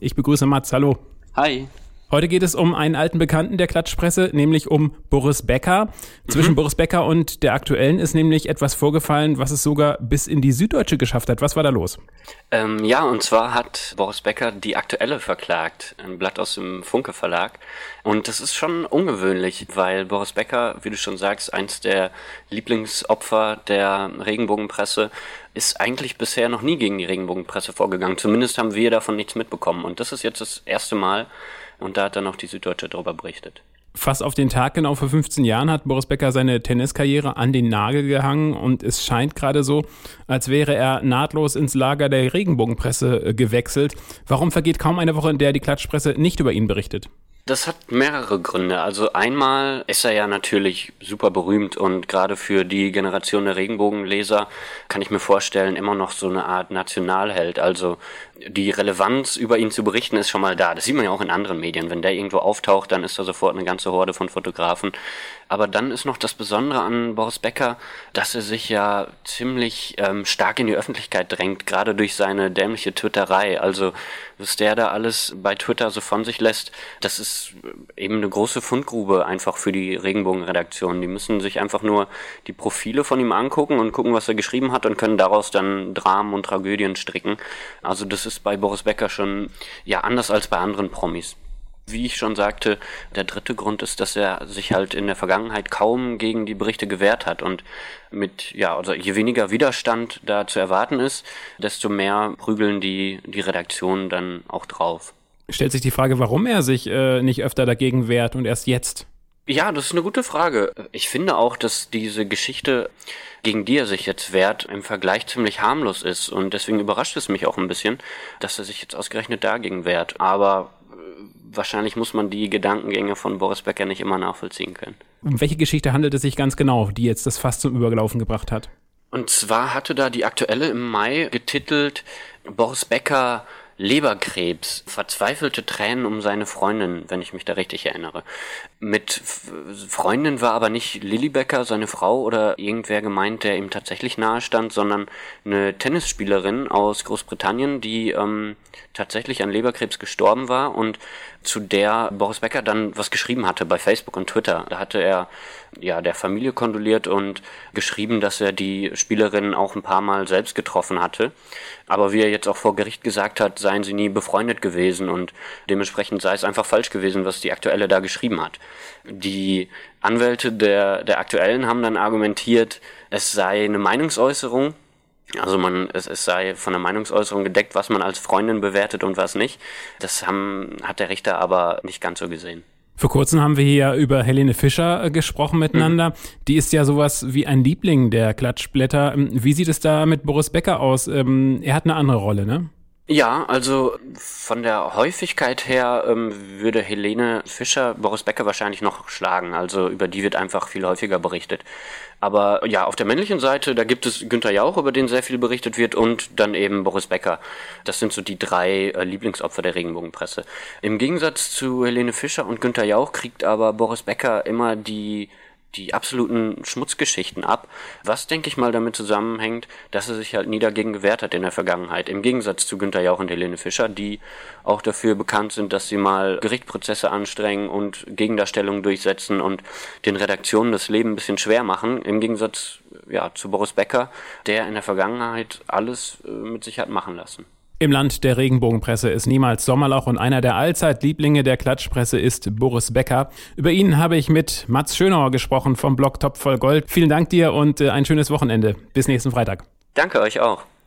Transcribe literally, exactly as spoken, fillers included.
Ich begrüße Mats, hallo. Hi. Heute geht es um einen alten Bekannten der Klatschpresse, nämlich um Boris Becker. Zwischen mhm. Boris Becker und der Aktuellen ist nämlich etwas vorgefallen, was es sogar bis in die Süddeutsche geschafft hat. Was war da los? Ähm, ja, und zwar hat Boris Becker die Aktuelle verklagt, ein Blatt aus dem Funke Verlag. Und das ist schon ungewöhnlich, weil Boris Becker, wie du schon sagst, eins der Lieblingsopfer der Regenbogenpresse, ist eigentlich bisher noch nie gegen die Regenbogenpresse vorgegangen. Zumindest haben wir davon nichts mitbekommen. Und das ist jetzt das erste Mal. Und da hat dann auch die Süddeutsche darüber berichtet. Fast auf den Tag genau vor fünfzehn Jahren hat Boris Becker seine Tenniskarriere an den Nagel gehangen und es scheint gerade so, als wäre er nahtlos ins Lager der Regenbogenpresse gewechselt. Warum vergeht kaum eine Woche, in der die Klatschpresse nicht über ihn berichtet? Das hat mehrere Gründe. Also einmal ist er ja natürlich super berühmt und gerade für die Generation der Regenbogenleser kann ich mir vorstellen, immer noch so eine Art Nationalheld. Also die Relevanz über ihn zu berichten ist schon mal da. Das sieht man ja auch in anderen Medien. Wenn der irgendwo auftaucht, dann ist da sofort eine ganze Horde von Fotografen. Aber dann ist noch das Besondere an Boris Becker, dass er sich ja ziemlich ähm, stark in die Öffentlichkeit drängt, gerade durch seine dämliche Twitterei. Also was der da alles bei Twitter so von sich lässt, das ist eben eine große Fundgrube einfach für die Regenbogenredaktion. Die müssen sich einfach nur die Profile von ihm angucken und gucken, was er geschrieben hat und können daraus dann Dramen und Tragödien stricken. Also das ist bei Boris Becker schon ja anders als bei anderen Promis. Wie ich schon sagte, der dritte Grund ist, dass er sich halt in der Vergangenheit kaum gegen die Berichte gewehrt hat und mit, ja, also je weniger Widerstand da zu erwarten ist, desto mehr prügeln die, die Redaktionen dann auch drauf. Stellt sich die Frage, warum er sich äh, nicht öfter dagegen wehrt und erst jetzt? Ja, das ist eine gute Frage. Ich finde auch, dass diese Geschichte, gegen die er sich jetzt wehrt, im Vergleich ziemlich harmlos ist und deswegen überrascht es mich auch ein bisschen, dass er sich jetzt ausgerechnet dagegen wehrt. Aber wahrscheinlich muss man die Gedankengänge von Boris Becker nicht immer nachvollziehen können. Um welche Geschichte handelt es sich ganz genau, die jetzt das Fass zum Überlaufen gebracht hat? Und zwar hatte da die Aktuelle im Mai getitelt Boris Becker Leberkrebs, verzweifelte Tränen um seine Freundin, wenn ich mich da richtig erinnere. Mit Freundin war aber nicht Lilly Becker, seine Frau, oder irgendwer gemeint, der ihm tatsächlich nahe stand, sondern eine Tennisspielerin aus Großbritannien, die ähm, tatsächlich an Leberkrebs gestorben war und zu der Boris Becker dann was geschrieben hatte bei Facebook und Twitter. Da hatte er ja der Familie kondoliert und geschrieben, dass er die Spielerin auch ein paar Mal selbst getroffen hatte. Aber wie er jetzt auch vor Gericht gesagt hat, seien sie nie befreundet gewesen und dementsprechend sei es einfach falsch gewesen, was die Aktuelle da geschrieben hat. Die Anwälte der, der Aktuellen haben dann argumentiert, es sei eine Meinungsäußerung. Also man, es, es sei von der Meinungsäußerung gedeckt, was man als Freundin bewertet und was nicht. Das haben, hat der Richter aber nicht ganz so gesehen. Vor kurzem haben wir hier über Helene Fischer gesprochen miteinander. Mhm. Die ist ja sowas wie ein Liebling der Klatschblätter. Wie sieht es da mit Boris Becker aus? Er hat eine andere Rolle, ne? Ja, also von der Häufigkeit her ähm, würde Helene Fischer Boris Becker wahrscheinlich noch schlagen. Also über die wird einfach viel häufiger berichtet. Aber ja, auf der männlichen Seite, da gibt es Günther Jauch, über den sehr viel berichtet wird, und dann eben Boris Becker. Das sind so die drei äh, Lieblingsopfer der Regenbogenpresse. Im Gegensatz zu Helene Fischer und Günther Jauch kriegt aber Boris Becker immer die die absoluten Schmutzgeschichten ab, was, denke ich mal, damit zusammenhängt, dass er sich halt nie dagegen gewehrt hat in der Vergangenheit, im Gegensatz zu Günther Jauch und Helene Fischer, die auch dafür bekannt sind, dass sie mal Gerichtsprozesse anstrengen und Gegendarstellungen durchsetzen und den Redaktionen das Leben ein bisschen schwer machen, im Gegensatz ja, zu Boris Becker, der in der Vergangenheit alles äh, mit sich hat machen lassen. Im Land der Regenbogenpresse ist niemals Sommerloch und einer der Allzeitlieblinge der Klatschpresse ist Boris Becker. Über ihn habe ich mit Mats Schönauer gesprochen vom Blog Top voll Gold. Vielen Dank dir und ein schönes Wochenende. Bis nächsten Freitag. Danke euch auch.